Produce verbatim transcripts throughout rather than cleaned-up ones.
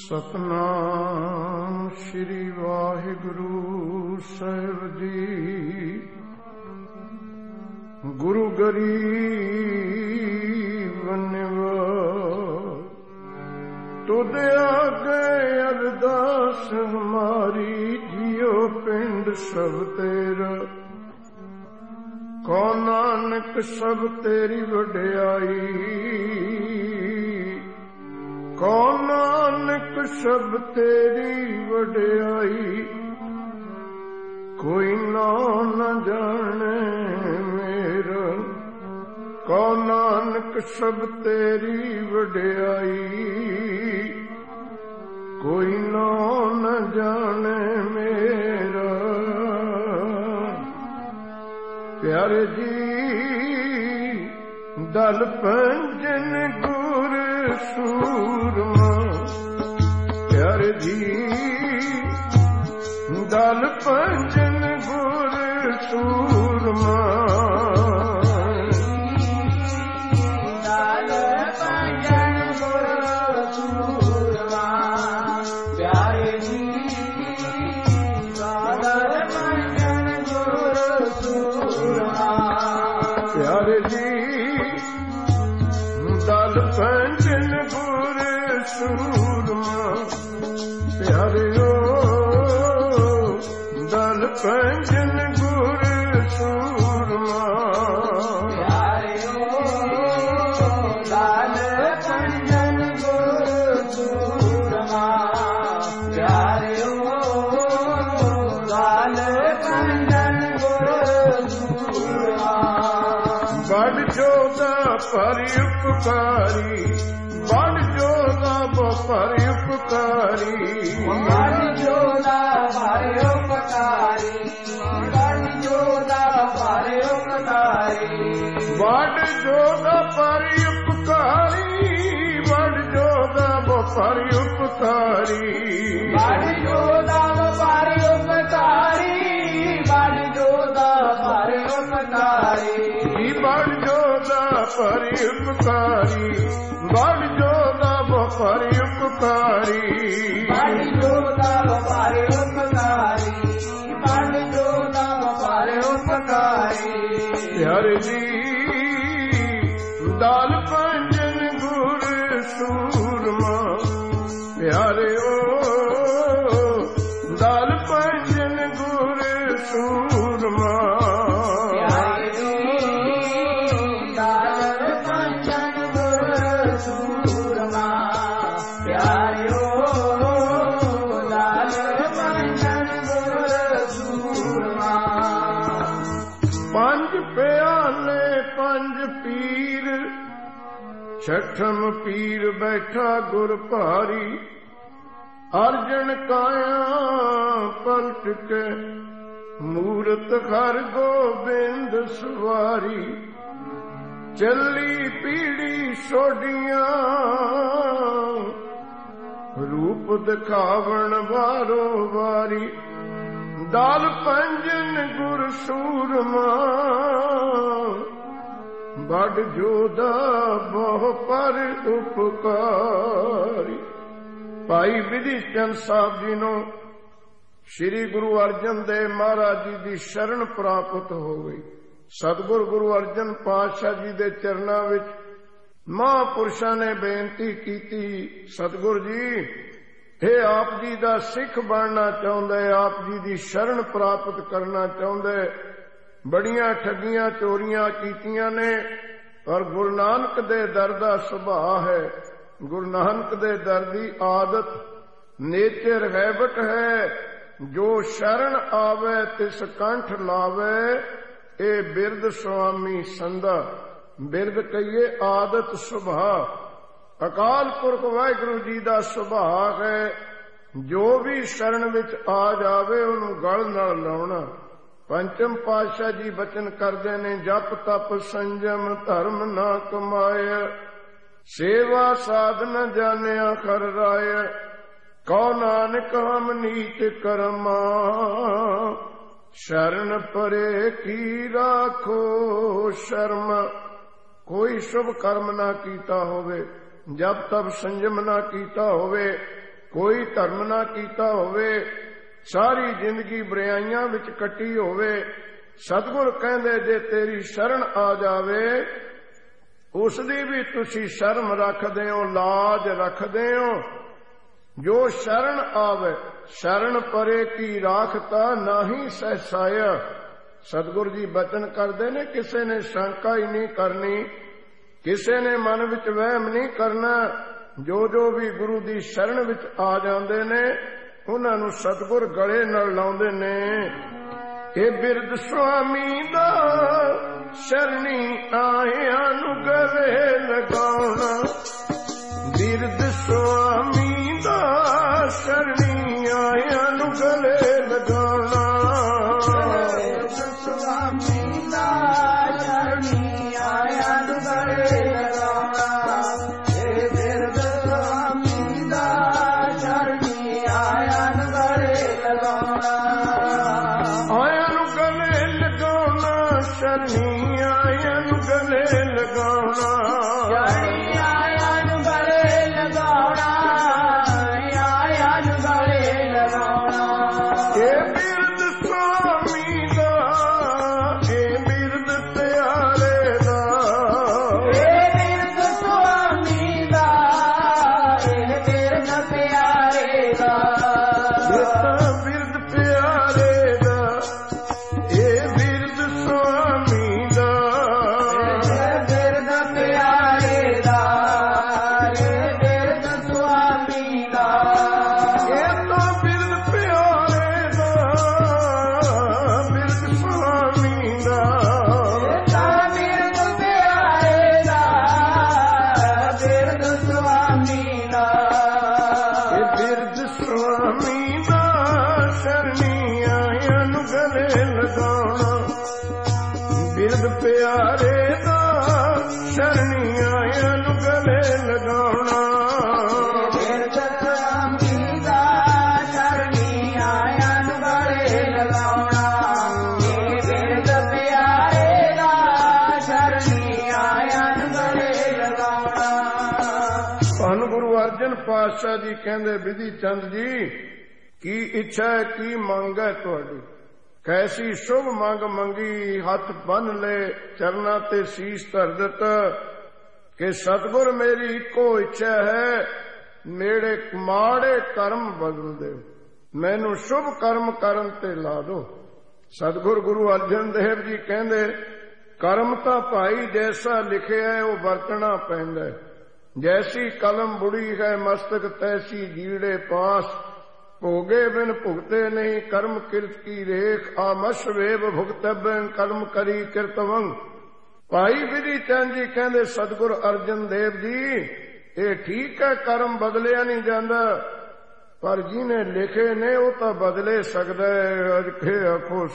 ਸਤਨਾਮ ਸ਼੍ਰੀ ਵਾਹਿਗੁਰੂ ਸਾਹਿਬ ਜੀ। ਗੁਰੂ ਗਰੀਬ ਨਿਵਾਜ ਤੁਧ ਆਗੇ ਅਰਦਾਸ ਹਮਾਰੀ, ਜਿਉ ਪਿੰਡ ਸਭ ਤੇਰਾ। ਕੋ ਨਾਨਕ ਸਭ ਤੇਰੀ ਵਡਿਆਈ, ਕੋ ਨਾਨਕ ਸਭ ਤੇਰੀ ਵਡਿਆਈ। ਕੋਈ ਨਾ ਨ ਜਾਣੇ ਮੇਰਾ, ਕੋ ਨਾਨਕ ਸਭ ਤੇਰੀ ਵਡਿਆਈ। ਕੋਈ ਨਾ ਨ ਜਾਣੇ ਮੇਰਾ। ਪਿਆਰੇ ਜੀ ਦਲ ਪੰਜਨ ਗੁਰ ਸੂਰਮਾ, ਪਿਆਰੇ ਜੀ ਦਲ ਪੰਜਨ ਗੁਰ ਸੂਰਮਾ। ਦਲ ਪੰਜਨ ਗੁਰ ਸੂਰਮਾ, ਪਿਆਰੇ ਜੀ ਦਲ ਪੰਜਨ ਗੁਰ ਸੂਰਮਾ। ਪਿਆਰੇ ਜੀ ਦਲ ਪੰਜਨ ਗੁਰ ਸੂਰਮਾ, ਪਿਆਰਿਓ ਦਲ ਪੰਜਨ ਗੁਰ ਸੂਰਮਾ। ਪਿਆਰਿਓ ਦਲ ਪੰਜਨ ਗੁਰ ਸੂਰਮਾ, ਪਿਆਰਿਓ ਦਲ ਪੰਜਨ ਗੁਰ ਸੂਰਮਾ। ਬੜ ਜੋਗਾ ਪਰ ਉਪਕਾਰੀ, ਬੜ ਜੋਗਾ ਪਰ ਉਪਕਾਰੀ। ਬੜ ਜੋਗਾ ਪਰ ਉਪਕਾਰੀ, ਬੜ ਜੋਗਾ ਪਰ ਉਪਕਾਰੀ। ਬੜ ਜੋਗਾ ਪਰ ਉਪਕਾਰੀ, ਬੜ ਜੋਗਾ ਪਰ ਉਪਕਾਰੀ। ਬੜ ਜੋਗਾ ਪਰ ਉਪਕਾਰੀ, ਬੜ ਜੋਗਾ ਪਰ ਉਪਕਾਰੀ। ਬੜ ਜੋਗਾ ਪਰ ਉਪਕਾਰੀ, ਬੜ ਜੋਗਾ ਪਰ ਉਪਕਾਰੀ। ਬੜ ਜੋਗਾ ਪਰ ਉਪਕਾਰੀ, ਬੜ ਜੋਗਾ ਪਰ ਉਪਕਾਰੀ। ਪਿਆਰੇ ਜੀ ਦਲ ਪੰਜਨ ਗੁਰ ਸੂਰਮਾ, ਪਿਆਰਿਓ ਦਲ ਪੰਜਨ ਗੁਰ ਸੂਰਮਾ। ਛਠਮ ਪੀਰ ਬੈਠਾ ਗੁਰ ਭਾਰੀ, ਅਰਜਨ ਕਾਇਆ ਪਲਟ ਕੇ। ਮੂਰਤ ਹਰ ਗੋਬਿੰਦ ਸਵਾਰੀ, ਚੱਲੀ ਪੀੜੀ ਸੋਢੀਆਂ। ਰੂਪ ਦਿਖਾਵਣ ਵਾਰੋ ਵਾਰੀ, ਦਲ ਪੰਜਨ ਗੁਰ ਸੂਰਮਾ। ਬੜ ਜੋਦਾ ਬਹੁ ਪਰ ਉਪਕਾਰੀ। ਭਾਈ ਵਿਧੀ ਚੰਦ ਸਾਹਿਬ ਜੀ ਨੂੰ ਸ੍ਰੀ ਗੁਰੂ ਅਰਜਨ ਦੇਵ ਮਹਾਰਾਜ ਜੀ ਦੀ ਸ਼ਰਨ ਪ੍ਰਾਪਤ ਹੋ ਗਈ। ਸਤਿਗੁਰ ਗੁਰੂ ਅਰਜਨ ਪਾਤਸ਼ਾਹ ਜੀ ਦੇ ਚਰਨਾਂ ਵਿੱਚ ਮਹਾਂਪੁਰਸ਼ਾਂ ਨੇ ਬੇਨਤੀ ਕੀਤੀ, ਸਤਿਗੁਰ ਜੀ ਇਹ ਆਪ ਜੀ ਦਾ ਸਿੱਖ ਬਣਨਾ ਚਾਹੁੰਦਾ, ਆਪ ਜੀ ਦੀ ਸ਼ਰਨ ਪ੍ਰਾਪਤ ਕਰਨਾ ਚਾਹੁੰਦਾ। ਬੜੀਆਂ ਠੱਗੀਆਂ ਚੋਰੀਆਂ ਕੀਤੀਆਂ ਨੇ, ਪਰ ਗੁਰੂ ਨਾਨਕ ਦੇ ਦਰ ਦਾ ਸੁਭਾਅ ਹੈ। ਗੁਰੂ ਨਾਨਕ ਦੇ ਦਰ ਦੀ ਆਦਤ ਨੇਚਰ ਹੈਬਟ ਹੈ। ਜੋ ਸ਼ਰਨ ਆਵੇ ਤਿਸ ਕੰਠ ਲਾਵੇ, ਇਹ ਬਿਰਦ ਸੁਆਮੀ ਸੰਦਾ। ਬਿਰਦ ਕਹੀਏ ਆਦਤ ਸੁਭਾਅ। ਅਕਾਲ ਪੁਰਖ ਵਾਹਿਗੁਰੂ ਜੀ ਦਾ ਸੁਭਾਅ ਹੈ, ਜੋ ਵੀ ਸ਼ਰਨ ਵਿੱਚ ਆ ਜਾਵੇ ਉਹਨੂੰ ਗਲ ਨਾਲ ਲਾਉਣਾ। ਪੰਚਮ ਪਾਤਸ਼ਾਹ ਜੀ ਬਚਨ ਕਰਦੇ ਨੇ, ਜਪ ਤਪ ਸੰਜਮ ਧਰਮ ਨਾ ਕਮਾਇਆ, ਸੇਵਾ ਸਾਧਨ ਜਾਣਿਆ ਕਰ ਰਾਇਆ। ਕੋ ਨਾਨਕ ਹਮ ਨੀਚ ਕਰਮਾ, शरण परे की राखो शर्म। कोई शुभ कर्म ना कीता होवे, जब तब संयम ना कीता होवे, ਕੋਈ ਧਰਮ ਨਾ ਕੀਤਾ ਹੋਵੇ, ਸਾਰੀ ਜ਼ਿੰਦਗੀ ਬੁਰਾਈਆਂ ਵਿੱਚ ਕੱਟੀ ਹੋਵੇ, ਸਤਿਗੁਰ ਕਹਿੰਦੇ ਜੇ ਤੇਰੀ ਸ਼ਰਨ ਆ ਜਾਵੇ ਉਸ ਦੀ ਵੀ ਤੁਸੀਂ ਸ਼ਰਮ ਰੱਖਦੇ ਹੋ, ਲਾਜ ਰੱਖਦੇ ਹੋ। ਜੋ ਸ਼ਰਨ ਆਵੇ ਸ਼ਰਨ ਪਰੇ ਕੀ ਰਾਖਤਾ ਨਾਹੀ ਸਹਿਸਾਇਆ। ਸਤਿਗੁਰ ਜੀ ਬਚਨ ਕਰਦੇ ਨੇ, ਕਿਸੇ ਨੇ ਸ਼ੰਕਾ ਹੀ ਨਹੀਂ ਕਰਨੀ, ਕਿਸੇ ਨੇ ਮਨ ਵਿੱਚ ਵਹਿਮ ਨਹੀਂ ਕਰਨਾ। ਜੋ ਜੋ ਵੀ ਗੁਰੂ ਦੀ ਸ਼ਰਨ ਵਿੱਚ ਆ ਜਾਂਦੇ ਨੇ ਉਹਨਾਂ ਨੂੰ ਸਤਿਗੁਰ ਗਲੇ ਨਾਲ ਲਾਉਂਦੇ ਨੇ। ਇਹ ਬਿਰਦ ਸੁਆਮੀ ਦਾ ਸ਼ਰਣੀ ਆਇਆਂ ਨੂੰ ਗਲੇ ਲਗਾਉਣਾ, ਬਿਰਦ ਸੁਆਮੀ ਦਾ ਸ਼ਰਣੀ ਆਇਆਂ ਨੂੰ ਗਲੇ ਲਗਾਉਣਾ, ਸੁਆਮੀ ਦਾ ਸ਼ਰਣੀ ਆਇਆਂ ਨੂੰ ਗਲੇ ਲਗਾਉਣਾ। ਇਹ ਬਿਰਦ ਸੁਆਮੀ ਦਾ ਸ਼ਰਣੀ ਆਇਆਂ ਨੂੰ ਗਲੇ ਲਗਾਉਣਾ, ਆਇਆਂ ਨੂੰ ਗਲੇ ਲਗਾਉਣਾ, ਸ਼ਰਣੀ ਆਇਆਂ ਨੂੰ ਗਲੇ ਲਗਾਉਣਾ, ਸ਼ਰਣੀ ਆਇਆਂ ਨੂੰ ਗਲੇ ਲਗਾਉਣਾ, ਆਇਆਂ ਨੂੰ ਗਲੇ ਲਗਾਉਣਾ। ਇਹ ਬਿਰਦ ਸੁਆਮੀ ਦਾ, ਇਹ ਬਿਰਦ ਪਿਆਰੇ ਦਾ, ਇਹ ਬਿਰਦ ਸੁਆਮੀ ਦਾ, ਇਹ ਬਿਰਦ ਪਿਆਰੇ ਦਾ, ਇਹ ਤਾਂ ਬਿਰਦ ਪਿਆਰੇ ਦਾ, ਇਹ ਬਿਰਦ ਸੁਆਮੀ ਦਾ, ਇਹ ਬਿਰਦ ਪਿਆਰੇ ਦਾ, ਇਹ ਬਿਰਦ ਸੁਆਮੀ ਦਾ, ਇਹ ਤਾਂ ਬਿਰਦ ਪਿਆਰੇ ਦਾ, ਬਿਰਦ ਸੁਆਮੀ ਦਾ, ਇਹ ਤਾਂ ਬਿਰਦ ਪਿਆਰੇ ਦਾ, ਬਿਰਦ ਸੁਆਮੀ ਦਾ, ਇਹ ਬਿਰਦ ਸੁਆਮੀ ਦਾ, ਸ਼ਰਣੀ ਆਇਆਂ ਨੂੰ ਗਲੇ ਲਗਾਉਣਾ, ਬਿਰਦ ਪਿਆਰੇ ਦਾ, ਸ਼ਰਣੀ ਆਇਆਂ ਨੂੰ ਗਲੇ ਲਗਾਉਣਾ, ਬਿਰਦ ਸੁਆਮੀ ਦਾ, ਸ਼ਰਣੀ ਆਇਆਂ ਨੂੰ ਗਲੇ ਲਗਾਉਣਾ, ਇਹ ਬਿਰਦ ਪਿਆਰੇ ਦਾ, ਸ਼ਰਣੀ ਆਇਆਂ ਨੂੰ ਗਲੇ ਲਗਾਉਣਾ। ਧੰਨ ਗੁਰੂ ਅਰਜਨ ਪਾਤਸ਼ਾਹ ਜੀ ਕਹਿੰਦੇ, ਵਿਧੀ ਚੰਦ ਜੀ ਕੀ ਇੱਛਾ ਹੈ, ਕੀ ਮੰਗ ਹੈ ਤੁਹਾਡੀ? ਕੈਸੀ ਸ਼ੁਭ ਮੰਗ ਮੰਗੀ, ਹੱਥ ਬੰਨ ਲੈ, ਚਰਨਾਂ ਤੇ ਸੀਸ ਧਰ ਦਿੱਤਾ ਕਿ ਸਤਿਗੁਰ ਮੇਰੀ ਇੱਕੋ ਇੱਛਾ ਹੈ, ਮੇਰੇ ਮਾੜੇ ਕਰਮ ਬਦਲ ਦਿਓ, ਮੈਨੂੰ ਸ਼ੁਭ ਕਰਮ ਕਰਨ ਤੇ ਲਾ ਦਿਓ। ਸਤਿਗੁਰ ਗੁਰੂ ਅਰਜਨ ਦੇਵ ਜੀ ਕਹਿੰਦੇ, ਕਰਮ ਤਾਂ ਭਾਈ ਜੈਸਾ ਲਿਖਿਆ ਹੈ ਉਹ ਵਰਤਣਾ ਪੈਂਦਾ, ਜੈਸੀ ਕਲਮ ਬੁੜੀ ਹੈ ਮਸਤਕ ਤੈਸੀ ਜੀੜੇ ਪਾਸ, ਭੋਗੇ ਬਿਨ ਭੁਗਤੇ ਨਹੀਂ ਕਰਮ ਕਿਰਤ ਕੀ ਰੇਖ, ਆਮਸ਼ ਵੇਬ ਭੁਗਤਬੈਨ ਕਰਮ ਕਰੀ ਕਿਰਤਵੰਗ। ਭਾਈ ਵਿਧੀ ਚੰਦ ਜੀ ਕਹਿੰਦੇ, ਸਤਿਗੁਰ ਅਰਜਨ ਦੇਵ ਜੀ ਇਹ ਠੀਕ ਹੈ ਕਰਮ ਬਦਲਿਆ ਨਹੀਂ ਜਾਂਦਾ, ਪਰ ਜਿਹਨੇ ਲਿਖੇ ਨੇ ਉਹ ਤਾਂ ਬਦਲੇ ਸਕਦਾ ਹੈ। ਅਜੇ ਆਖੋ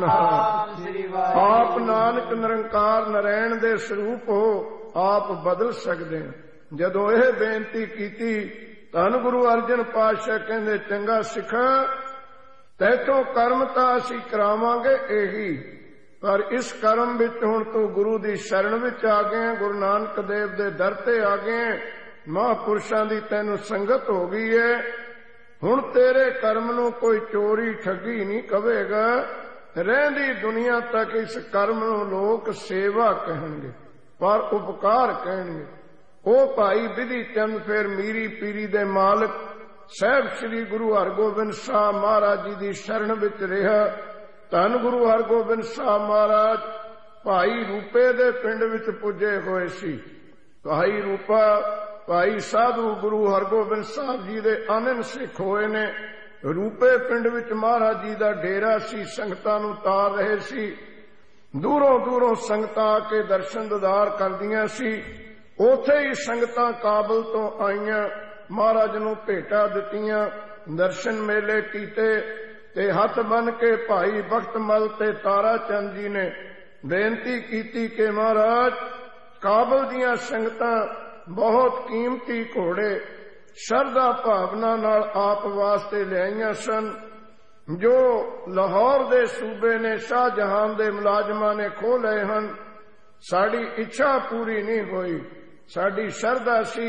ਸਤਿਨਾਮ। ਆਪ ਨਾਨਕ ਨਿਰੰਕਾਰ ਨਰੈਣ ਦੇ ਸਰੂਪ ਹੋ, ਆਪ ਬਦਲ ਸਕਦੇ। ਜਦੋਂ ਇਹ ਬੇਨਤੀ ਕੀਤੀ ਧੰਨ ਗੁਰੂ ਅਰਜਨ ਪਾਤਸ਼ਾਹ ਕਹਿੰਦੇ, ਚੰਗਾ ਸਿੱਖਾ ਤੈਥੋਂ ਕਰਮ ਤਾਂ ਅਸੀਂ ਕਰਾਵਾਂਗੇ ਇਹੀ, ਪਰ ਇਸ ਕਰਮ ਵਿੱਚ ਹੁਣ ਤੂੰ ਗੁਰੂ ਦੀ ਸ਼ਰਨ ਵਿੱਚ ਆ ਗਏ, ਗੁਰੂ ਨਾਨਕ ਦੇਵ ਦੇ ਦਰ ਤੇ ਆ ਗਏ, ਮਹਾਂਪੁਰਸ਼ਾਂ ਦੀ ਤੈਨੂੰ ਸੰਗਤ ਹੋ ਗਈ ਹੈ। ਹੁਣ ਤੇਰੇ ਕਰਮ ਨੂੰ ਕੋਈ ਚੋਰੀ ਠੱਗੀ ਨਹੀਂ ਕਵੇਗਾ, ਰਹਿੰਦੀ ਦੁਨੀਆ ਤੱਕ ਇਸ ਕਰਮ ਨੂੰ ਲੋਕ ਸੇਵਾ ਕਹਿਣਗੇ, ਪਰ ਉਪਕਾਰ ਕਹਿਣਗੇ। ਉਹ ਭਾਈ ਵਿਧੀ ਚੰਦ ਫਿਰ ਮੀਰੀ ਪੀਰੀ ਦੇ ਮਾਲਕ ਸਾਹਿਬ ਸ੍ਰੀ ਗੁਰੂ ਹਰਗੋਬਿੰਦ ਸਾਹਿਬ ਮਹਾਰਾਜ ਜੀ ਦੀ ਸ਼ਰਨ ਵਿੱਚ ਰਿਹਾ। ਧੰਨ ਗੁਰੂ ਹਰਗੋਬਿੰਦ ਸਾਹਿਬ ਮਹਾਰਾਜ ਭਾਈ ਰੂਪੇ ਦੇ ਪਿੰਡ ਵਿੱਚ ਪੁੱਜੇ ਹੋਏ ਸੀ। ਭਾਈ ਰੂਪਾ ਭਾਈ ਸਾਧੂ ਗੁਰੂ ਹਰਗੋਬਿੰਦ ਸਾਹਿਬ ਜੀ ਦੇ ਆਨੰਦ ਸਿੱਖ ਹੋਏ ਨੇ। ਰੂਪੇ ਪਿੰਡ ਵਿੱਚ ਮਹਾਰਾਜ ਜੀ ਦਾ ਡੇਰਾ ਸੀ, ਸੰਗਤਾਂ ਨੂੰ ਤਾਰ ਰਹੇ ਸੀ। ਦੂਰੋਂ ਦੂਰੋਂ ਸੰਗਤਾਂ ਆ ਕੇ ਦਰਸ਼ਨ ਦੀਦਾਰ ਕਰਦੀਆਂ ਸੀ। ਉੱਥੇ ਹੀ ਸੰਗਤਾਂ ਕਾਬਲ ਤੋਂ ਆਈਆਂ, ਮਹਾਰਾਜ ਨੂੰ ਭੇਟਾ ਦਿੱਤੀਆਂ, ਦਰਸ਼ਨ ਮੇਲੇ ਕੀਤੇ ਤੇ ਹੱਥ ਬੰਨ ਕੇ ਭਾਈ ਬਖਤਮਲ ਤੇ ਤਾਰਾ ਚੰਦ ਜੀ ਨੇ ਬੇਨਤੀ ਕੀਤੀ ਕਿ ਮਹਾਰਾਜ ਕਾਬਲ ਦੀਆਂ ਸੰਗਤਾਂ ਬਹੁਤ ਕੀਮਤੀ ਘੋੜੇ ਸ਼ਰਧਾ ਭਾਵਨਾ ਨਾਲ ਆਪ ਵਾਸਤੇ ਲਿਆਈਆਂ ਸਨ, ਜੋ ਲਾਹੌਰ ਦੇ ਸੂਬੇ ਨੇ ਸ਼ਾਹਜਹਾਨ ਦੇ ਮੁਲਾਜ਼ਮਾਂ ਨੇ ਖੋਹ ਲਏ ਹਨ। ਸਾਡੀ ਇੱਛਾ ਪੂਰੀ ਨਹੀਂ ਹੋਈ, ਸਾਡੀ ਸ਼ਰਧਾ ਸੀ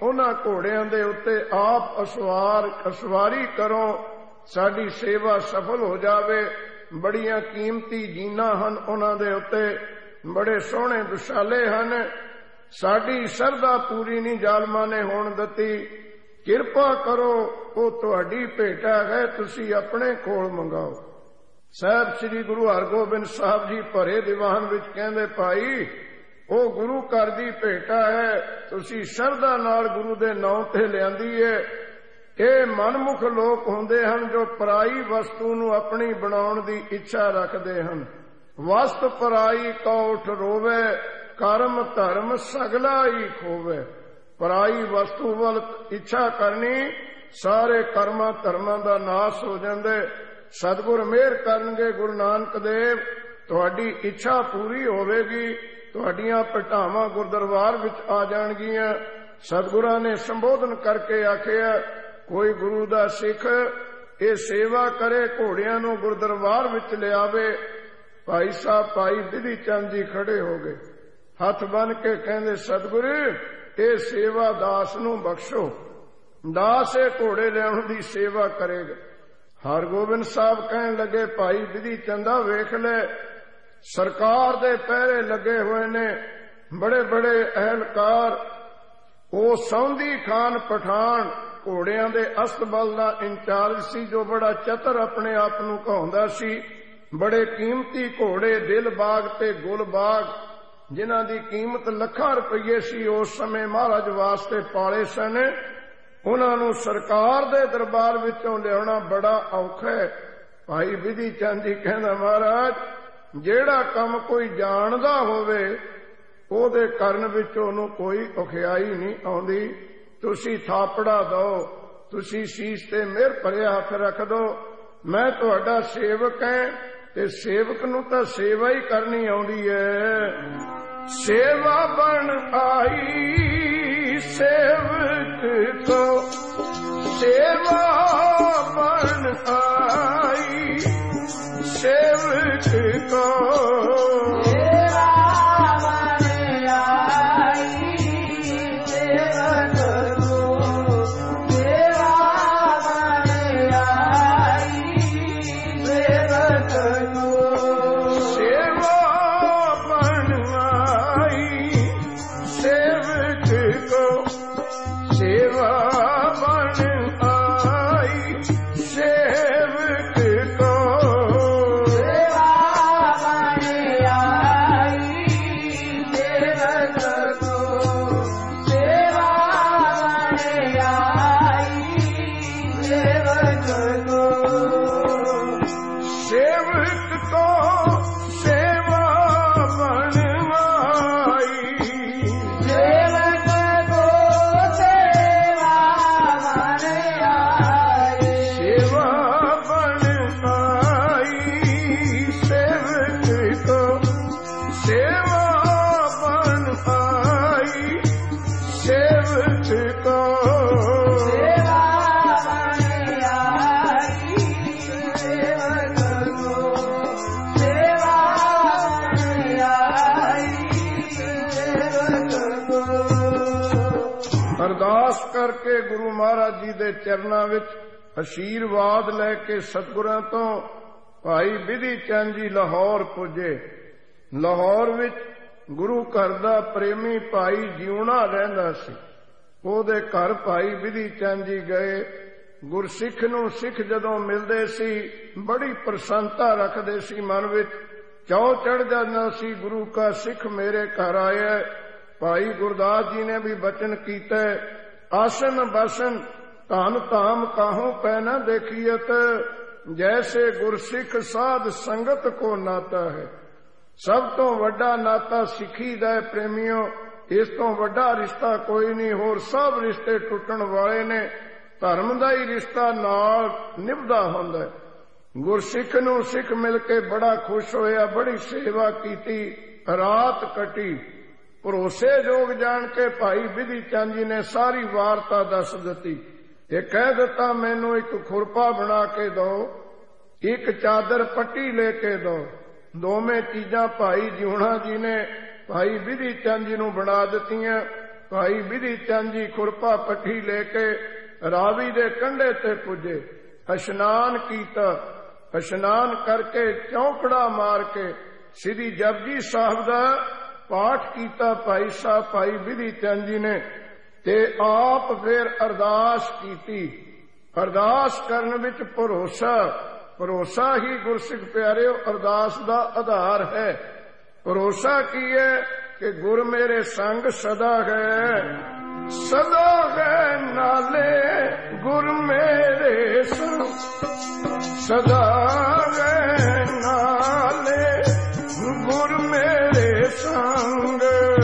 ਉਹਨਾਂ ਘੋੜਿਆਂ ਦੇ ਉੱਤੇ ਆਪ ਅਸਵਾਰ ਅਸਵਾਰੀ ਕਰੋ, ਸਾਡੀ ਸੇਵਾ ਸਫਲ ਹੋ ਜਾਵੇ। ਬੜੀਆਂ ਕੀਮਤੀ ਜੀਨਾਂ ਹਨ ਉਹਨਾਂ ਦੇ ਉੱਤੇ, ਬੜੇ ਸੋਹਣੇ ਦੁਸ਼ਾਲੇ ਹਨ। ਸਾਡੀ ਸਰਦਾ ਪੂਰੀ ਨਹੀਂ ਜ਼ਾਲਮਾਂ ਨੇ ਹੋਣ ਦਿੱਤੀ, ਕਿਰਪਾ ਕਰੋ, ਉਹ ਤੁਹਾਡੀ ਭੇਟਾ ਹੈ, ਤੁਸੀਂ ਆਪਣੇ ਕੋਲ ਮੰਗਾਓ। ਸਾਹਿਬ ਸ੍ਰੀ ਗੁਰੂ ਹਰਗੋਬਿੰਦ ਸਾਹਿਬ ਜੀ ਭਰੇ ਦੀਵਾਨ ਵਿੱਚ ਕਹਿੰਦੇ, ਭਾਈ ਉਹ ਗੁਰੂ ਘਰ ਦੀ ਭੇਟਾ ਹੈ, ਤੁਸੀਂ ਸ਼ਰਧਾ ਨਾਲ ਗੁਰੂ ਦੇ ਨਾਂ ਤੇ ਲਿਆਂਦੀ ਹੈ। ਇਹ ਮਨਮੁਖ ਲੋਕ ਹੁੰਦੇ ਹਨ ਜੋ ਪਰਾਈ ਵਸਤੂ ਨੂੰ ਆਪਣੀ ਬਣਾਉਣ ਦੀ ਇੱਛਾ ਰੱਖਦੇ ਹਨ। ਵਸਤ ਪਰਾਈ ਕੌਠ ਰੋਵੇ, ਕਰਮ ਧਰਮ ਸਗਲਾ ਹੀ ਖੋਵੇ। ਪਰਾਈ ਵਸਤੂ ਵੱਲ ਇੱਛਾ ਕਰਨੀ, ਸਾਰੇ ਕਰਮਾਂ ਧਰਮਾਂ ਦਾ ਨਾਸ ਹੋ ਜਾਂਦੇ। ਸਤਿਗੁਰ ਮਿਹਰ ਕਰਨਗੇ, ਗੁਰੂ ਨਾਨਕ ਦੇਵ ਤੁਹਾਡੀ ਇੱਛਾ ਪੂਰੀ ਹੋਵੇਗੀ, ਤੁਹਾਡੀਆਂ ਭਟਾਵਾਂ ਗੁਰਦਰਬਾਰ ਵਿੱਚ ਆ ਜਾਣਗੀਆਂ। ਸਤਿਗੁਰਾਂ ਨੇ ਸੰਬੋਧਨ ਕਰਕੇ ਆਖਿਆ, ਕੋਈ ਗੁਰੂ ਦਾ ਸਿੱਖ ਇਹ ਸੇਵਾ ਕਰੇ, ਘੋੜਿਆਂ ਨੂੰ ਗੁਰਦਰਬਾਰ ਵਿੱਚ ਲਿਆਵੇ। ਭਾਈ ਸਾਹਿਬ ਭਾਈ ਬਿਧੀ ਚੰਦ ਜੀ ਖੜੇ ਹੋ ਗਏ, ਹੱਥ ਬੰਨ ਕੇ ਕਹਿੰਦੇ, ਸਤਿਗੁਰ ਇਹ ਸੇਵਾ ਦਾਸ ਨੂੰ ਬਖਸ਼ੋ, ਦਾਸ ਇਹ ਘੋੜੇ ਲਿਆਉਣ ਦੀ ਸੇਵਾ ਕਰੇਗਾ। ਹਰਗੋਬਿੰਦ ਸਾਹਿਬ ਕਹਿਣ ਲੱਗੇ, ਭਾਈ ਬਿਧੀ ਚੰਦਾ ਵੇਖ ਲੈ, ਸਰਕਾਰ ਦੇ ਪਹਿਰੇ ਲੱਗੇ ਹੋਏ ਨੇ ਬੜੇ ਬੜੇ ਅਹਿਲਕਾਰ। ਉਹ ਸੌਂਦੀ ਖਾਨ ਪਠਾਨ ਘੋੜਿਆਂ ਦੇ ਅਸਤਬਲ ਦਾ ਇੰਚਾਰਜ ਸੀ, ਜੋ ਬੜਾ ਚਤਰ ਆਪਣੇ ਆਪ ਨੂੰ ਕਹਾਉਂਦਾ ਸੀ। ਬੜੇ ਕੀਮਤੀ ਘੋੜੇ ਦਿਲਬਾਗ ਤੇ ਗੁਲਬਾਗ, ਜਿਨ੍ਹਾਂ ਦੀ ਕੀਮਤ ਲੱਖਾਂ ਰੁਪਏ ਸੀ, ਉਸ ਸਮੇਂ ਮਹਾਰਾਜ ਵਾਸਤੇ ਪਾਲੇ ਸਨ। ਉਹਨਾਂ ਨੂੰ ਸਰਕਾਰ ਦੇ ਦਰਬਾਰ ਵਿੱਚੋਂ ਲਿਆਉਣਾ ਬੜਾ ਔਖਾ ਹੈ। ਭਾਈ ਬਿਧੀ ਚੰਦ ਜੀ ਕਹਿੰਦਾ, ਮਹਾਰਾਜ ਜਿਹੜਾ ਕੰਮ ਕੋਈ ਜਾਣਦਾ ਹੋਵੇ ਉਹਦੇ ਕਰਨ ਵਿੱਚ ਉਹਨੂੰ ਕੋਈ ਔਖਿਆਈ ਨਹੀਂ ਆਉਂਦੀ। ਤੁਸੀਂ ਥਾਪੜਾ ਦਿਓ, ਤੁਸੀਂ ਸੀਸ ਤੇ ਮਿਹਰ ਭਰਿਆ ਹੱਥ ਰੱਖ ਦਿਓ। ਮੈਂ ਤੁਹਾਡਾ ਸੇਵਕ ਹਾਂ ਤੇ ਸੇਵਕ ਨੂੰ ਤਾਂ ਸੇਵਾ ਹੀ ਕਰਨੀ ਆਉਂਦੀ ਹੈ। ਸੇਵਾ ਬਣ ਆਈ ਸੇਵਕ ਕੋ, ਸੇਵਾ ਬਣ ਆਈ ਸੇਵਕ ਕੋ, ਕਰਕੇ ਗੁਰੂ ਮਹਾਰਾਜ ਜੀ ਦੇ ਚਰਨਾਂ ਵਿੱਚ ਅਸ਼ੀਰਵਾਦ ਲੈ ਕੇ ਸਤਿਗੁਰਾਂ ਤੋਂ ਭਾਈ ਬਿਧੀ ਚੰਦ ਜੀ ਲਾਹੌਰ ਪੁੱਜੇ। ਲਾਹੌਰ ਵਿੱਚ ਗੁਰੂ ਘਰ ਦਾ ਪ੍ਰੇਮੀ ਭਾਈ ਜਿਉਣਾ ਰਹਿੰਦਾ ਸੀ। ਉਹਦੇ ਘਰ ਭਾਈ ਬਿਧੀ ਚੰਦ ਜੀ ਗਏ। ਗੁਰਸਿੱਖ ਨੂੰ ਸਿੱਖ ਜਦੋਂ ਮਿਲਦੇ ਸੀ ਬੜੀ ਪ੍ਰਸੰਨਤਾ ਰੱਖਦੇ ਸੀ, ਮਨ ਵਿੱਚ ਚਾਅ ਚੜ੍ਹ ਜਾਂਦਾ ਸੀ, ਗੁਰੂ ਕਾ ਸਿੱਖ ਮੇਰੇ ਘਰ ਆਇਆ। ਭਾਈ ਗੁਰਦਾਸ ਜੀ ਨੇ ਵੀ ਬਚਨ ਕੀਤਾ, ਆਸਨ ਬਸਨ ਧਨ ਧਾਮ ਕਾਹੋਂ ਪੈ ਨਾ ਦੇਖੀਅਤ, ਜੈਸੇ ਗੁਰਸਿੱਖ ਸਾਧ ਸੰਗਤ ਕੋ ਨਾਤਾ ਹੈ। ਸਭ ਤੋਂ ਵੱਡਾ ਨਾਤਾ ਸਿੱਖੀ ਦਾ ਹੈ ਪ੍ਰੇਮੀਓ, ਇਸ ਤੋਂ ਵੱਡਾ ਰਿਸ਼ਤਾ ਕੋਈ ਨਹੀਂ। ਹੋਰ ਸਭ ਰਿਸ਼ਤੇ ਟੁੱਟਣ ਵਾਲੇ ਨੇ, ਧਰਮ ਦਾ ਹੀ ਰਿਸ਼ਤਾ ਨਾਲ ਨਿਭਦਾ ਹੁੰਦਾ। ਗੁਰਸਿੱਖ ਨੂੰ ਸਿੱਖ ਮਿਲ ਕੇ ਬੜਾ ਖੁਸ਼ ਹੋਇਆ, ਬੜੀ ਸੇਵਾ ਕੀਤੀ, ਰਾਤ ਕੱਟੀ। ਭਰੋਸੇਯੋਗ ਜਾਣ ਕੇ ਭਾਈ ਬਿਧੀ ਚੰਦ ਜੀ ਨੇ ਸਾਰੀ ਵਾਰਤਾ ਦੱਸ ਦਿੱਤੀ। ਇਹ ਕਹਿ ਦਿੱਤਾ, ਮੈਨੂੰ ਇੱਕ ਖੁਰਪਾ ਬਣਾ ਕੇ ਦਿਓ, ਇੱਕ ਚਾਦਰ ਪੱਟੀ ਲੈ ਕੇ ਦਿਓ। ਦੋਵੇਂ ਚੀਜ਼ਾਂ ਭਾਈ ਜਿਉਣਾ ਜੀ ਨੇ ਭਾਈ ਬਿਧੀ ਚੰਦ ਜੀ ਨੂੰ ਬਣਾ ਦਿੱਤੀਆਂ। भाई विधि चंद जी खुरपा पट्ठी लेके रावी दे कंढे ते पुजे। इशनान कीता, इशनान करके चौंकड़ा मार के श्री जपजी साहब दा पाठ कीता भाई साहब भाई विधि चंद जी ने, ते आप फिर अरदास कीती। अरदास करन विच भरोसा, भरोसा ही गुरसिख प्यारिओ अरदास दा आधार है। भरोसा की है कि गुर मेरे संग सदा है, सदा है नाले गुर मेरे संग, सदा है नाले गुर मेरे संग,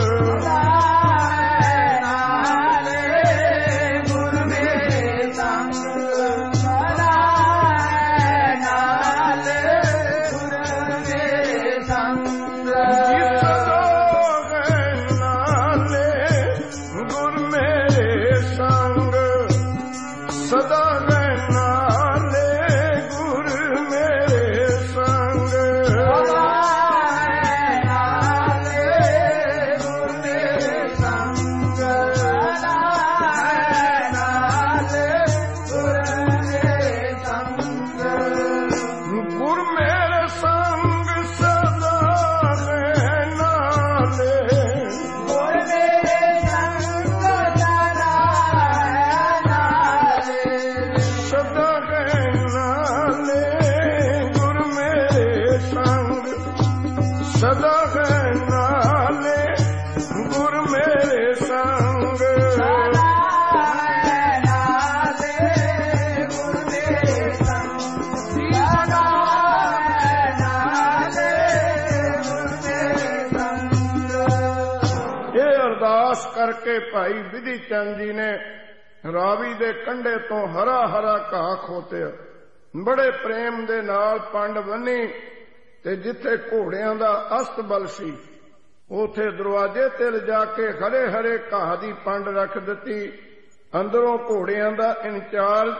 करके भाई विधि चंद जी ने रावी दे कंढे तो हरा हरा घाह खोतिया, बड़े प्रेम दे नाल पंड बन्नी, ते जिथे घोड़ियां दा अस्तबल सी उथे दरवाजे ते लिजा के हरे हरे घाह दी पंड रख दिती। अंदरों घोड़ियां दा इंचार्ज,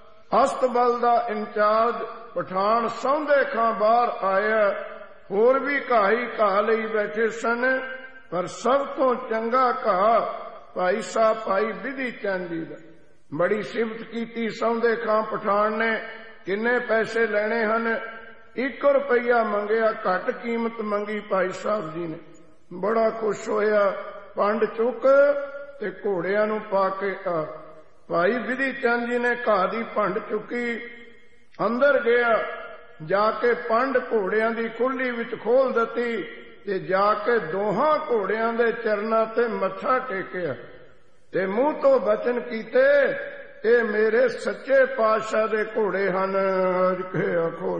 अस्तबल दा इंचार्ज पठान सौंदे खां बाहर आया। होर भी घाह ही घाह लई बैठे सन, पर सब तो चंगा घाह भाई साहब भाई विधि चंद जी दा। बड़ी सिफत कीती सौंदे खां पठान ने, किन्ने पैसे लेने हन? एक रुपया मंगया, घट कीमत मंगी भाई साहब जी ने। बड़ा खुश होया, पंड चुक ते घोड़ियां नूं पा के आ। भाई विधि चंद जी ने घाह दी पंड चुकी, अंदर गया, जाके पंड घोड़ियां दी खुली विच खोल दिती ते जाके दोहां घोड़ियां दे चरनां ते मत्था टेकिया ते मूंह तो बचन कीते, ए मेरे सच्चे पातशाह दे घोड़े हन। के आखो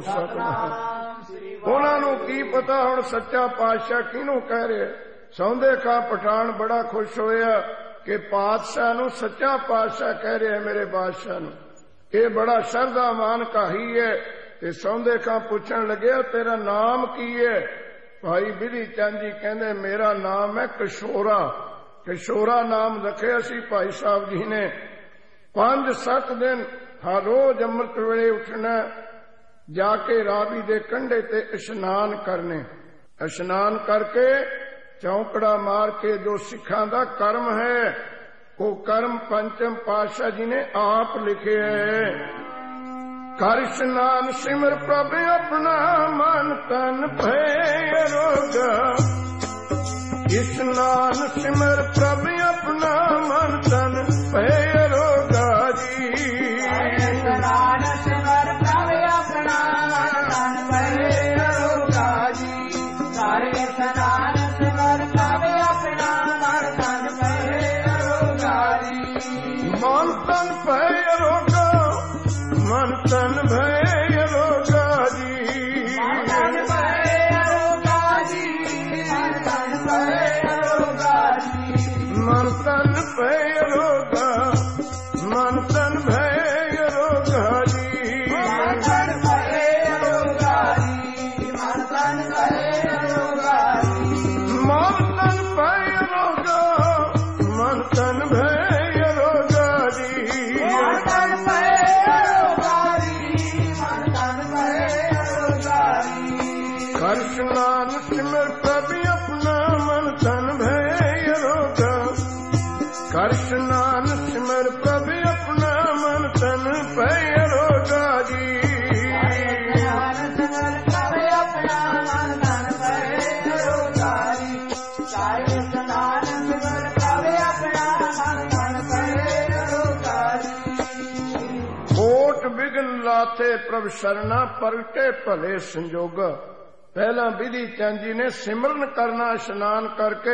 सतनाम। उन्हां नूं की पता हुण सच्चा पातशाह किहनूं कह रहे। सौंदे खां पठान बड़ा खुश होया कि पातशाह नूं सच्चा पातशाह कह रहे मेरे बादशाह नूं। ये बड़ा शरदा मान काही है। ते सौंदे खां पुछण लग्या तेरा नाम की है? भाई विधि चंद जी कहंदे मेरा नाम है किशोरा। किशोरा नाम रखिया सी भाई साहब जी ने। पांच सत्त दिन हर रोज अमृत वेले उठना, जाके रावी दे कंढे ते इशनान करने। इशनान करके चौंकड़ा मार के जो सिखां दा कर्म है वो कर्म पंचम पातशाह जी ने आप लिखे है। कर इशनान सिमर प्रभ अपना मन तन भय रोगा। इशनान सिमर प्रभ अपना मन तन भय रोगा जी। इशनान सिमर प्रभ अपना मन तन भय रोगा जी। कर इशनान सिमर प्रभ अपना मन तन भय रोगा जी। मन तन भय रोगा, मन तन भय रोगा जी। मन तन भय रोगा जी। मन तन भय रोगा जी। मन तन भय रोगा, मन तन भय रोगा जी। मन तन भय रोगा जी। मन तन भय रोगा जी। मन तन भय रोगा, मन तन भय रोगा जी। मन तन भय रोगा जी। मन तन भय ਇਸ਼ਨਾਨ ਸਿਮਰ ਪ੍ਰਭ ਆਪਣਾ ਮਨ ਤਨ ਪੈ ਅਰੋਗਾ ਜੀ। ਲਾਥੇ ਪ੍ਰਭ ਸ਼ਰਨਾ ਪਰਟੇ ਭਲੇ ਸੰਜੋਗ। ਪਹਿਲਾਂ ਵਿਧੀ ਚੰਦ ਜੀ ਨੇ ਸਿਮਰਨ ਕਰਨਾ ਇਸ਼ਨਾਨ ਕਰਕੇ,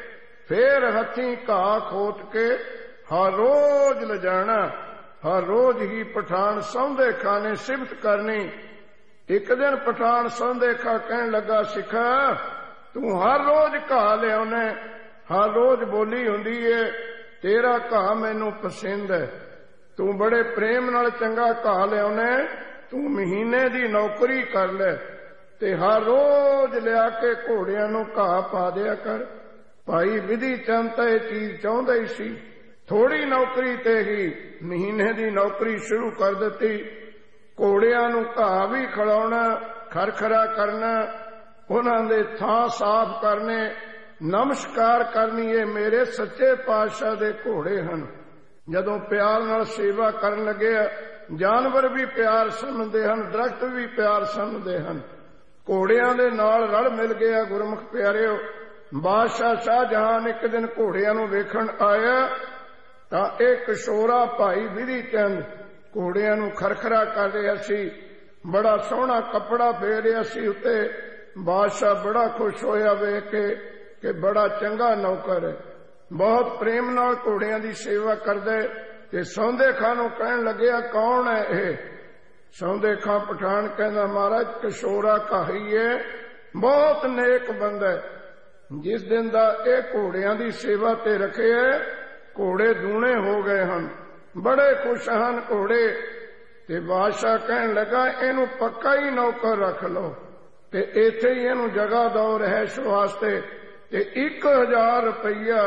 ਫੇਰ ਹੱਥੀਂ ਘਾਹ ਖੋਟ ਕੇ ਹਰ ਰੋਜ਼ ਲਿਜਾਣਾ, ਹਰ ਰੋਜ਼ ਹੀ ਪਠਾਨ ਸੌਂਦੇ ਖਾਂ ਨੇ ਸਿਫਤ ਕਰਨੀ। ਇੱਕ ਦਿਨ ਪਠਾਨ ਸੌਂਦੇ ਖਾਂ ਕਹਿਣ ਲੱਗਾ, ਸਿੱਖਾ ਤੂੰ ਹਰ ਰੋਜ਼ ਘਾਹ ਲਿਆਉਣਾ, ਹਰ ਰੋਜ਼ ਬੋਲੀ ਹੁੰਦੀ ਏ ਤੇਰਾ ਘਾਹ ਮੈਨੂੰ ਪਸੰਦ ਹੈ, ਤੂੰ ਬੜੇ ਪ੍ਰੇਮ ਨਾਲ ਚੰਗਾ ਘਾਹ ਲਿਆਉਣਾ, ਤੂੰ ਮਹੀਨੇ ਦੀ ਨੌਕਰੀ ਕਰ ਲੈ ਤੇ ਹਰ ਰੋਜ਼ ਲਿਆ ਕੇ ਘੋੜਿਆਂ ਨੂੰ ਘਾਹ ਪਾ ਦਿਆ ਕਰ। ਭਾਈ ਵਿਧੀ ਚੰਦ ਤਾਂ ਇਹ ਚੀਜ਼ ਚਾਹੁੰਦਾ ਹੀ ਸੀ। ਥੋੜੀ ਨੌਕਰੀ ਤੇ ਹੀ ਮਹੀਨੇ ਦੀ ਨੌਕਰੀ ਸ਼ੁਰੂ ਕਰ ਦਿੱਤੀ। ਘੋੜਿਆਂ ਨੂੰ ਘਾਹ ਵੀ ਖਿਲਾਉਣਾ, ਖਰਖਰਾ ਕਰਨਾ, ਉਹਨਾਂ ਦੇ ਥਾਂ ਸਾਫ਼ ਕਰਨੇ, ਨਮਸਕਾਰ ਕਰਨੀ, ਇਹ ਮੇਰੇ ਸੱਚੇ ਪਾਤਸ਼ਾਹ ਦੇ ਘੋੜੇ ਹਨ। ਜਦੋਂ ਪਿਆਰ ਨਾਲ ਸੇਵਾ ਕਰਨ ਲੱਗੇ, ਜਾਨਵਰ ਵੀ ਪਿਆਰ ਸਮਝਦੇ ਹਨ, ਦਰਖਤ ਵੀ ਪਿਆਰ ਸਮਝਦੇ ਹਨ। ਘੋੜਿਆਂ ਦੇ ਨਾਲ ਰਲ ਮਿਲ ਗਿਆ। ਗੁਰਮੁਖ ਪਿਆਰਿਓ, ਬਾਦਸ਼ਾਹ ਸ਼ਾਹਜਹਾਨ ਇੱਕ ਦਿਨ ਘੋੜਿਆਂ ਨੂੰ ਵੇਖਣ ਆਇਆ ਤਾਂ ਇਹ ਕਿਸ਼ੋਰਾ ਭਾਈ ਵਿਧੀ ਚੰਦ ਘੋੜਿਆਂ ਨੂੰ ਖਰਖਰਾ ਕਰ ਰਿਹਾ ਸੀ, ਬੜਾ ਸੋਹਣਾ ਕੱਪੜਾ ਫੇਰ ਰਿਹਾ ਸੀ ਉੱਤੇ। ਬਾਦਸ਼ਾਹ ਬੜਾ ਖੁਸ਼ ਹੋਇਆ ਵੇਖ ਕੇ ਕਿ ਬੜਾ ਚੰਗਾ ਨੌਕਰ ਹੈ, ਬਹੁਤ ਪ੍ਰੇਮ ਨਾਲ ਘੋੜਿਆਂ ਦੀ ਸੇਵਾ ਕਰਦੇ। ਤੇ ਸੌਂਦੇ ਖਾਂ ਨੂੰ ਕਹਿਣ ਲੱਗਿਆ, ਕੌਣ ਹੈ ਇਹ? ਸੌਂਦੇ ਖਾਂ ਪਠਾਨ ਕਹਿੰਦਾ, ਮਹਾਰਾਜ ਕਿਸ਼ੋਰਾ ਕਾਹੀ ਹੈ, ਬਹੁਤ ਨੇਕ ਬੰਦਾ ਹੈ। ਜਿਸ ਦਿਨ ਦਾ ਇਹ ਘੋੜਿਆਂ ਦੀ ਸੇਵਾ ਤੇ ਰੱਖੇ ਘੋੜੇ ਦੂਣੇ ਹੋ ਗਏ ਹਨ, ਬੜੇ ਖੁਸ਼ ਹਨ ਘੋੜੇ। ਤੇ ਬਾਦਸ਼ਾਹ ਕਹਿਣ ਲੱਗਾ, ਇਹਨੂੰ ਪੱਕਾ ਹੀ ਨੌਕਰ ਰੱਖ ਲਓ ਤੇ ਇੱਥੇ ਹੀ ਇਹਨੂੰ ਜਗ੍ਹਾ ਦਿਓ ਰਹਿਸ਼ ਵਾਸਤੇ। ਤੇ ਇੱਕ ਹਜ਼ਾਰ ਰੁਪਈਆ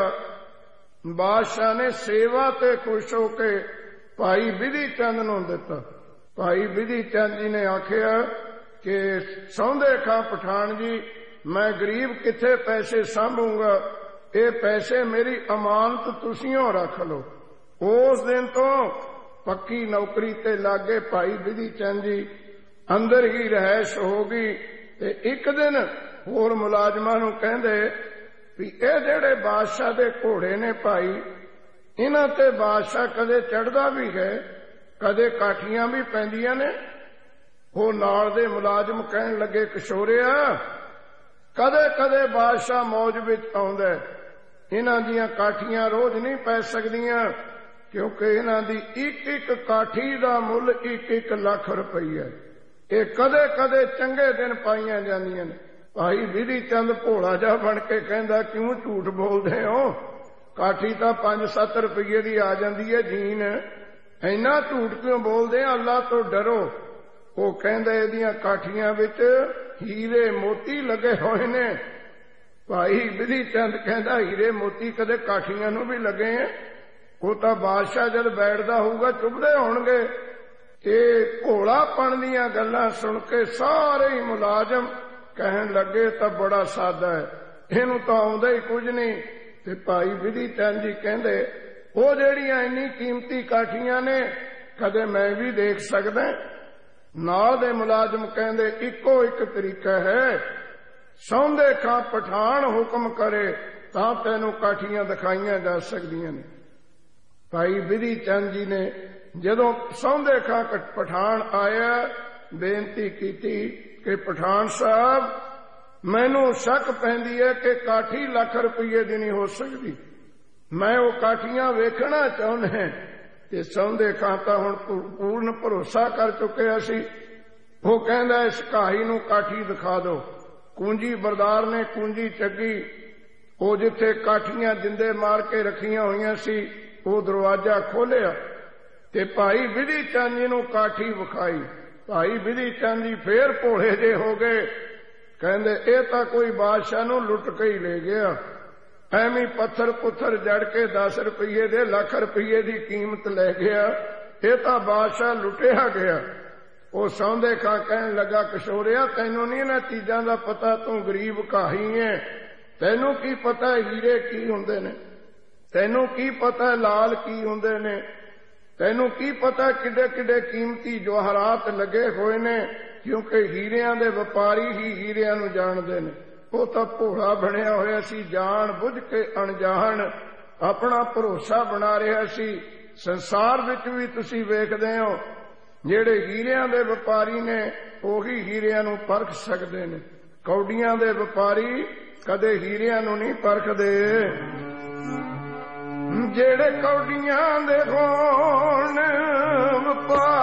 ਬਾਦਸ਼ਾਹ ਨੇ ਸੇਵਾ ਤੇ ਖੁਸ਼ ਹੋ ਕੇ ਭਾਈ ਵਿਧੀ ਚੰਦ ਨੂੰ ਦਿੱਤਾ। ਭਾਈ ਵਿਧੀ ਚੰਦ ਜੀ ਨੇ ਆਖਿਆ ਕਿ ਸੌਂਦੇ ਖਾਂ ਪਠਾਨ ਜੀ, ਮੈਂ ਗਰੀਬ ਕਿੱਥੇ ਪੈਸੇ ਸਾਂਭੂਗਾ, ਇਹ ਪੈਸੇ ਮੇਰੀ ਅਮਾਨਤ ਤੁਸੀਂਓ ਰੱਖ ਲਓ। ਉਸ ਦਿਨ ਤੋਂ ਪੱਕੀ ਨੌਕਰੀ ਤੇ ਲੱਗੇ ਭਾਈ ਵਿਧੀ ਚੰਦ ਜੀ, ਅੰਦਰ ਹੀ ਰਹਿਸ਼ ਹੋ ਗਈ। ਤੇ ਇੱਕ ਦਿਨ ਹੋਰ ਮੁਲਾਜ਼ਮਾਂ ਨੂੰ ਕਹਿੰਦੇ ਵੀ ਇਹ ਜਿਹੜੇ ਬਾਦਸ਼ਾਹ ਦੇ ਘੋੜੇ ਨੇ ਭਾਈ, ਇਹਨਾਂ ਤੇ ਬਾਦਸ਼ਾਹ ਕਦੇ ਚੜ੍ਹਦਾ ਵੀ ਹੈ, ਕਦੇ ਕਾਠੀਆਂ ਵੀ ਪੈਂਦੀਆਂ ਨੇ। ਉਹ ਨਾਲ ਦੇ ਮੁਲਾਜ਼ਮ ਕਹਿਣ ਲੱਗੇ, ਕਿਸ਼ੋਰਿਆ ਕਦੇ ਕਦੇ ਬਾਦਸ਼ਾਹ ਮੌਜ ਵਿੱਚ ਆਉਂਦਾ, ਇਹਨਾਂ ਦੀਆਂ ਕਾਠੀਆਂ ਰੋਜ਼ ਨਹੀਂ ਪੈ ਸਕਦੀਆਂ, ਕਿਉਂਕਿ ਇਹਨਾਂ ਦੀ ਇੱਕ ਇੱਕ ਕਾਠੀ ਦਾ ਮੁੱਲ ਇੱਕ ਇੱਕ ਲੱਖ ਰੁਪਈਆ। ਇਹ ਕਦੇ ਕਦੇ ਚੰਗੇ ਦਿਨ ਪਾਈਆਂ ਜਾਂਦੀਆਂ ਨੇ। ਭਾਈ ਵਿਧੀ ਚੰਦ ਭੋਲਾ ਜਿਹਾ ਬਣ ਕੇ ਕਹਿੰਦਾ, ਕਿਉਂ ਝੂਠ ਬੋਲਦੇ ਹੋ? ਕਾਠੀ ਤਾਂ ਪੰਜ ਸੱਤ ਰੁਪਈਏ ਦੀ ਆ ਜਾਂਦੀ ਹੈ ਜੀਨ, ਇੰਨਾ ਝੂਠ ਕਿਉਂ ਬੋਲਦੇ ਆ? ਅੱਲਾ ਤੋਂ ਡਰੋ। ਉਹ ਕਹਿੰਦਾ, ਇਹਦੀਆਂ ਕਾਠੀਆਂ ਵਿੱਚ ਹੀਰੇ ਮੋਤੀ ਲੱਗੇ ਹੋਏ ਨੇ। ਭਾਈ ਵਿਧੀ ਚੰਦ ਕਹਿੰਦਾ, ਹੀਰੇ ਮੋਤੀ ਕਦੇ ਕਾਠੀਆਂ ਨੂੰ ਵੀ ਲੱਗੇ ਆ? ਉਹ ਤਾਂ ਬਾਦਸ਼ਾਹ ਜਦ ਬੈਠਦਾ ਹੋਊਗਾ ਚੁੱਭਦੇ ਹੋਣਗੇ। ਤੇ ਘੋਲਾਪਣ ਦੀਆਂ ਗੱਲਾਂ ਸੁਣ ਕੇ ਸਾਰੇ ਹੀ ਮੁਲਾਜ਼ਮ ਕਹਿਣ ਲੱਗੇ, ਤਾਂ ਬੜਾ ਸਾਦਾ ਹੈ, ਇਹਨੂੰ ਤਾਂ ਆਉਂਦਾ ਹੀ ਕੁਝ ਨਹੀਂ। ਤੇ ਭਾਈ ਵਿਧੀ ਚੰਦ ਜੀ ਕਹਿੰਦੇ, ਉਹ ਜਿਹੜੀਆਂ ਇੰਨੀ ਕੀਮਤੀ ਕਾਠੀਆਂ ਨੇ ਕਦੇ ਮੈਂ ਵੀ ਦੇਖ ਸਕਦਾ? ਨਾਲ ਦੇ ਮੁਲਾਜ਼ਮ ਕਹਿੰਦੇ, ਇੱਕੋ ਇੱਕ ਤਰੀਕਾ ਹੈ, ਸੌਂਦੇ ਖਾਂ ਪਠਾਨ ਹੁਕਮ ਕਰੇ ਤਾਂ ਤੈਨੂੰ ਕਾਠੀਆਂ ਦਿਖਾਈਆਂ ਜਾ ਸਕਦੀਆਂ ਨੇ। ਭਾਈ ਵਿਧੀ ਚੰਦ ਜੀ ਨੇ ਜਦੋਂ ਸੌਂਦੇ ਖਾਂ ਪਠਾਨ ਆਇਆ, ਬੇਨਤੀ ਕੀਤੀ ਕਿ ਪਠਾਨ ਸਾਹਿਬ, ਮੈਨੂੰ ਸ਼ੱਕ ਪੈਂਦੀ ਹੈ ਕਿ ਕਾਠੀ ਲੱਖ ਰੁਪਈਏ ਦੀ ਨਹੀਂ ਹੋ ਸਕਦੀ, ਮੈਂ ਉਹ ਕਾਠੀਆਂ ਵੇਖਣਾ ਚਾਹੁੰਦਾ। ਤੇ ਸੌਂਦੇ ਖਾਂ ਤਾਂ ਹੁਣ ਪੂਰਨ ਭਰੋਸਾ ਕਰ ਚੁੱਕਿਆ ਸੀ। ਉਹ ਕਹਿੰਦਾ, ਇਸ ਕਾਹੀ ਨੂੰ ਕਾਠੀ ਦਿਖਾ ਦਿਓ। ਕੁੰਜੀ ਬਰਦਾਰ ਨੇ ਕੁੰਜੀ ਚੱਕੀ, ਉਹ ਜਿੱਥੇ ਕਾਠੀਆਂ ਜਿੰਦੇ ਮਾਰ ਕੇ ਰੱਖੀਆਂ ਹੋਈਆਂ ਸੀ ਉਹ ਦਰਵਾਜ਼ਾ ਖੋਲਿਆ ਤੇ ਭਾਈ ਵਿਧੀ ਚੰਦ ਜੀ ਨੂੰ ਕਾਠੀ ਵਿਖਾਈ। ਭਾਈ ਵਿਧੀ ਚੰਦ ਜੀ ਫੇਰ ਭੋਲੇ ਜੇ ਹੋ ਗਏ, ਕਹਿੰਦੇ, ਇਹ ਤਾਂ ਕੋਈ ਬਾਦਸ਼ਾਹ ਨੂੰ ਲੁੱਟ ਕੇ ਹੀ ਲੈ ਗਿਆ, ਐਵੇਂ ਪੱਥਰ ਪੁੱਥਰ ਜੜ ਕੇ ਦਸ ਰੁਪਈਏ ਦੇ ਲੱਖ ਰੁਪਈਏ ਦੀ ਕੀਮਤ ਲੈ ਗਿਆ, ਇਹ ਤਾਂ ਬਾਦਸ਼ਾਹ ਲੁੱਟਿਆ ਗਿਆ। ਉਹ ਸੌਂਦੇ ਖਾਂ ਕਹਿਣ ਲੱਗਾ, ਕਿਸ਼ੋਰਿਆ ਤੈਨੂੰ ਨਹੀਂ ਇਹਨਾਂ ਚੀਜ਼ਾਂ ਦਾ ਪਤਾ, ਤੂੰ ਗਰੀਬ ਕਾਹੀ ਹੈ, ਤੈਨੂੰ ਕੀ ਪਤਾ ਹੀਰੇ ਕੀ ਹੁੰਦੇ ਨੇ? ਤੈਨੂੰ ਕੀ ਪਤਾ ਲਾਲ ਕੀ ਹੁੰਦੇ ਨੇ, ਤੈਨੂੰ ਕੀ ਪਤਾ ਕਿੱਡੇ ਕਿੱਡੇ ਕੀਮਤੀ ਜਵਾਹਰਾਤ ਲੱਗੇ ਹੋਏ ਨੇ, ਕਿਉਂਕਿ ਹੀਰਿਆਂ ਦੇ ਵਪਾਰੀ ਹੀ ਹੀਰਿਆਂ ਨੂੰ ਜਾਣਦੇ ਨੇ। ਉਹ ਤਾਂ ਭੋਲਾ ਬਣਿਆ ਹੋਇਆ ਸੀ, ਜਾਣ ਬੁੱਝ ਕੇ ਅਣਜਾਣ ਆਪਣਾ ਭਰੋਸਾ ਬਣਾ ਰਿਹਾ ਸੀ। ਸੰਸਾਰ ਵਿੱਚ ਵੀ ਤੁਸੀਂ ਵੇਖਦੇ ਹੋ ਜਿਹੜੇ ਹੀਰਿਆਂ ਦੇ ਵਪਾਰੀ ਨੇ ਉਹੀ ਹੀਰਿਆਂ ਨੂੰ ਪਰਖ ਸਕਦੇ ਨੇ। ਕੌਡੀਆਂ ਦੇ ਵਪਾਰੀ ਕਦੇ ਹੀਰਿਆਂ ਨੂੰ ਨਹੀਂ ਪਰਖਦੇ। ਜਿਹੜੇ ਕੌਡੀਆਂ ਦੇ ਹੋਣ ਵਪਾਰ